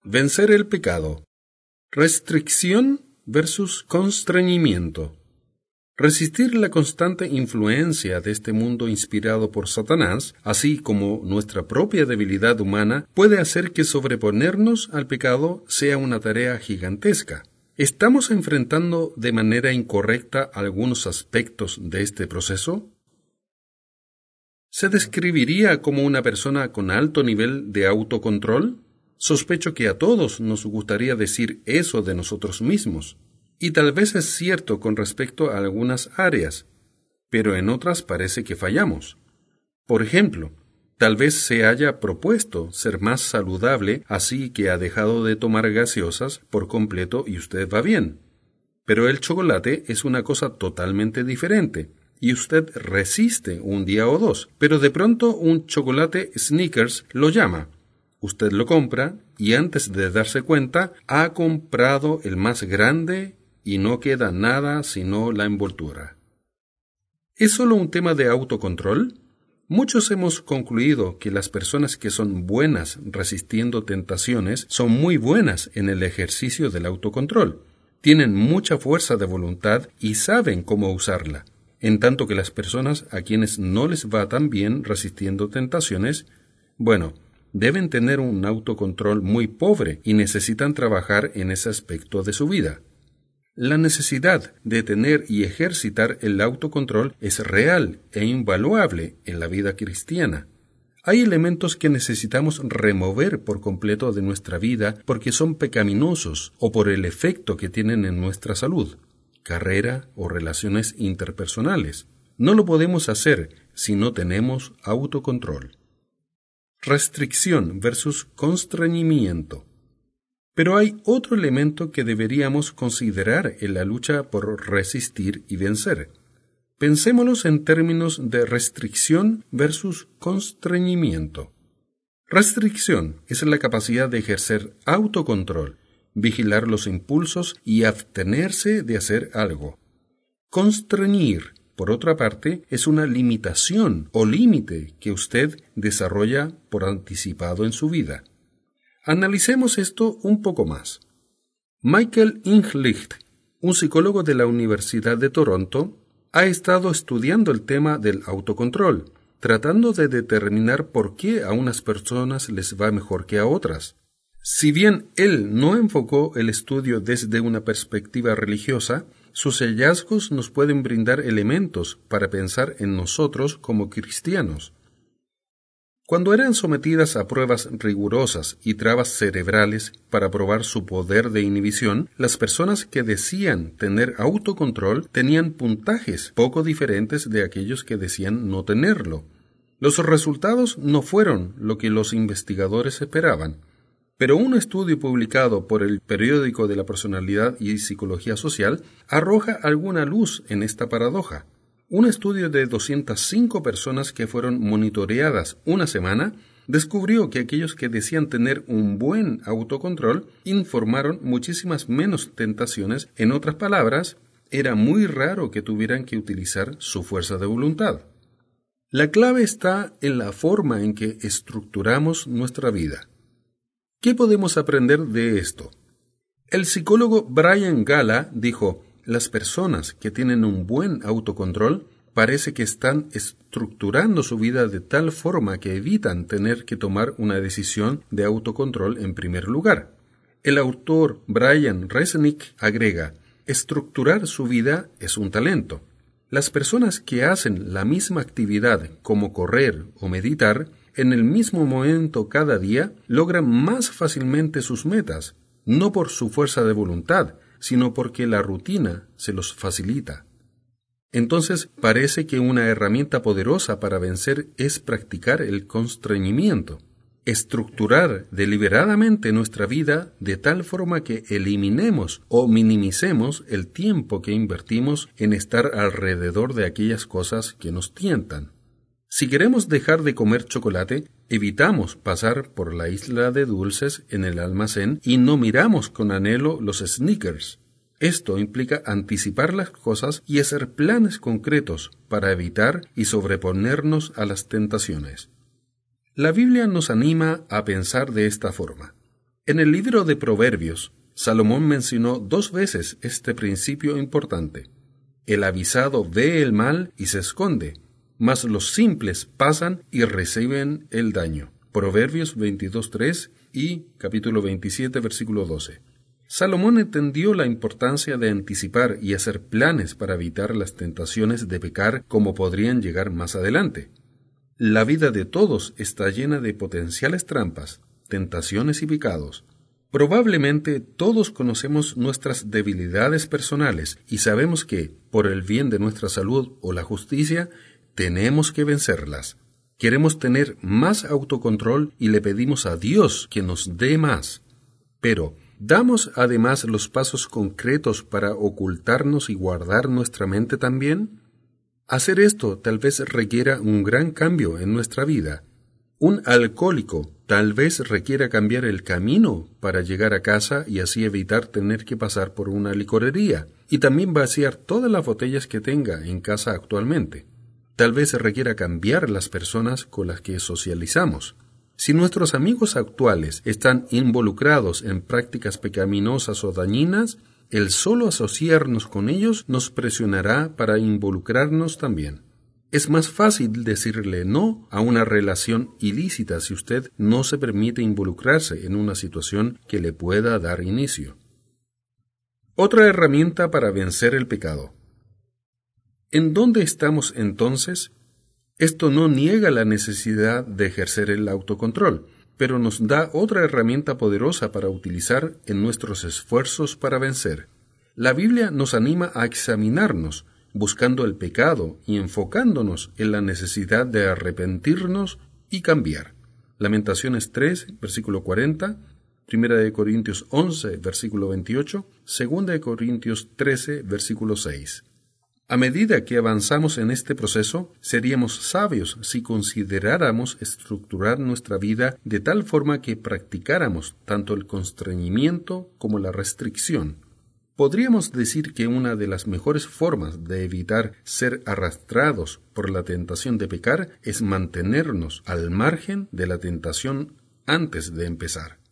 Vencer el pecado. Restricción versus constreñimiento. Resistir la constante influencia de este mundo inspirado por Satanás, así como nuestra propia debilidad humana, puede hacer que sobreponernos al pecado sea una tarea gigantesca. ¿Estamos enfrentando de manera incorrecta algunos aspectos de este proceso? ¿Se describiría como una persona con alto nivel de autocontrol? Sospecho que a todos nos gustaría decir eso de nosotros mismos. Y tal vez es cierto con respecto a algunas áreas, pero en otras parece que fallamos. Por ejemplo, tal vez se haya propuesto ser más saludable, así que ha dejado de tomar gaseosas por completo y usted va bien. Pero el chocolate es una cosa totalmente diferente, y usted resiste un día o dos, pero de pronto un chocolate Snickers lo llama. Usted lo compra y antes de darse cuenta ha comprado el más grande y no queda nada sino la envoltura. ¿Es solo un tema de autocontrol? Muchos hemos concluido que las personas que son buenas resistiendo tentaciones son muy buenas en el ejercicio del autocontrol. Tienen mucha fuerza de voluntad y saben cómo usarla, en tanto que las personas a quienes no les va tan bien resistiendo tentaciones, deben tener un autocontrol muy pobre y necesitan trabajar en ese aspecto de su vida. La necesidad de tener y ejercitar el autocontrol es real e invaluable en la vida cristiana. Hay elementos que necesitamos remover por completo de nuestra vida porque son pecaminosos o por el efecto que tienen en nuestra salud, carrera o relaciones interpersonales. No lo podemos hacer si no tenemos autocontrol. Restricción versus constreñimiento. Pero hay otro elemento que deberíamos considerar en la lucha por resistir y vencer. Pensémoslos en términos de restricción versus constreñimiento. Restricción es la capacidad de ejercer autocontrol, vigilar los impulsos y abstenerse de hacer algo. Constreñir, por otra parte, es una limitación o límite que usted desarrolla por anticipado en su vida. Analicemos esto un poco más. Michael Inglicht, un psicólogo de la Universidad de Toronto, ha estado estudiando el tema del autocontrol, tratando de determinar por qué a unas personas les va mejor que a otras. Si bien él no enfocó el estudio desde una perspectiva religiosa, sus hallazgos nos pueden brindar elementos para pensar en nosotros como cristianos. Cuando eran sometidas a pruebas rigurosas y trabas cerebrales para probar su poder de inhibición, las personas que decían tener autocontrol tenían puntajes poco diferentes de aquellos que decían no tenerlo. Los resultados no fueron lo que los investigadores esperaban, pero un estudio publicado por el Periódico de la Personalidad y Psicología Social arroja alguna luz en esta paradoja. Un estudio de 205 personas que fueron monitoreadas una semana descubrió que aquellos que decían tener un buen autocontrol informaron muchísimas menos tentaciones. En otras palabras, era muy raro que tuvieran que utilizar su fuerza de voluntad. La clave está en la forma en que estructuramos nuestra vida. ¿Qué podemos aprender de esto? El psicólogo Brian Gala dijo: las personas que tienen un buen autocontrol parece que están estructurando su vida de tal forma que evitan tener que tomar una decisión de autocontrol en primer lugar. El autor Brian Resnick agrega: estructurar su vida es un talento. Las personas que hacen la misma actividad como correr o meditar en el mismo momento cada día logran más fácilmente sus metas, no por su fuerza de voluntad, sino porque la rutina se los facilita. Entonces parece que una herramienta poderosa para vencer es practicar el constreñimiento, estructurar deliberadamente nuestra vida de tal forma que eliminemos o minimicemos el tiempo que invertimos en estar alrededor de aquellas cosas que nos tientan. Si queremos dejar de comer chocolate, evitamos pasar por la isla de dulces en el almacén y no miramos con anhelo los Snickers. Esto implica anticipar las cosas y hacer planes concretos para evitar y sobreponernos a las tentaciones. La Biblia nos anima a pensar de esta forma. En el libro de Proverbios, Salomón mencionó 2 veces este principio importante. El avisado ve el mal y se esconde, mas los simples pasan y reciben el daño. Proverbios 22:3 y capítulo 27, versículo 12. Salomón entendió la importancia de anticipar y hacer planes para evitar las tentaciones de pecar como podrían llegar más adelante. La vida de todos está llena de potenciales trampas, tentaciones y pecados. Probablemente todos conocemos nuestras debilidades personales y sabemos que, por el bien de nuestra salud o la justicia, tenemos que vencerlas. Queremos tener más autocontrol y le pedimos a Dios que nos dé más. Pero, ¿damos además los pasos concretos para ocultarnos y guardar nuestra mente también? Hacer esto tal vez requiera un gran cambio en nuestra vida. Un alcohólico tal vez requiera cambiar el camino para llegar a casa y así evitar tener que pasar por una licorería, y también vaciar todas las botellas que tenga en casa actualmente. Tal vez requiera cambiar las personas con las que socializamos. Si nuestros amigos actuales están involucrados en prácticas pecaminosas o dañinas, el solo asociarnos con ellos nos presionará para involucrarnos también. Es más fácil decirle no a una relación ilícita si usted no se permite involucrarse en una situación que le pueda dar inicio. Otra herramienta para vencer el pecado. ¿En dónde estamos entonces? Esto no niega la necesidad de ejercer el autocontrol, pero nos da otra herramienta poderosa para utilizar en nuestros esfuerzos para vencer. La Biblia nos anima a examinarnos, buscando el pecado y enfocándonos en la necesidad de arrepentirnos y cambiar. Lamentaciones 3, versículo 40, 1 Corintios 11, versículo 28, 2 Corintios 13, versículo 6. A medida que avanzamos en este proceso, seríamos sabios si consideráramos estructurar nuestra vida de tal forma que practicáramos tanto el constreñimiento como la restricción. Podríamos decir que una de las mejores formas de evitar ser arrastrados por la tentación de pecar es mantenernos al margen de la tentación antes de empezar.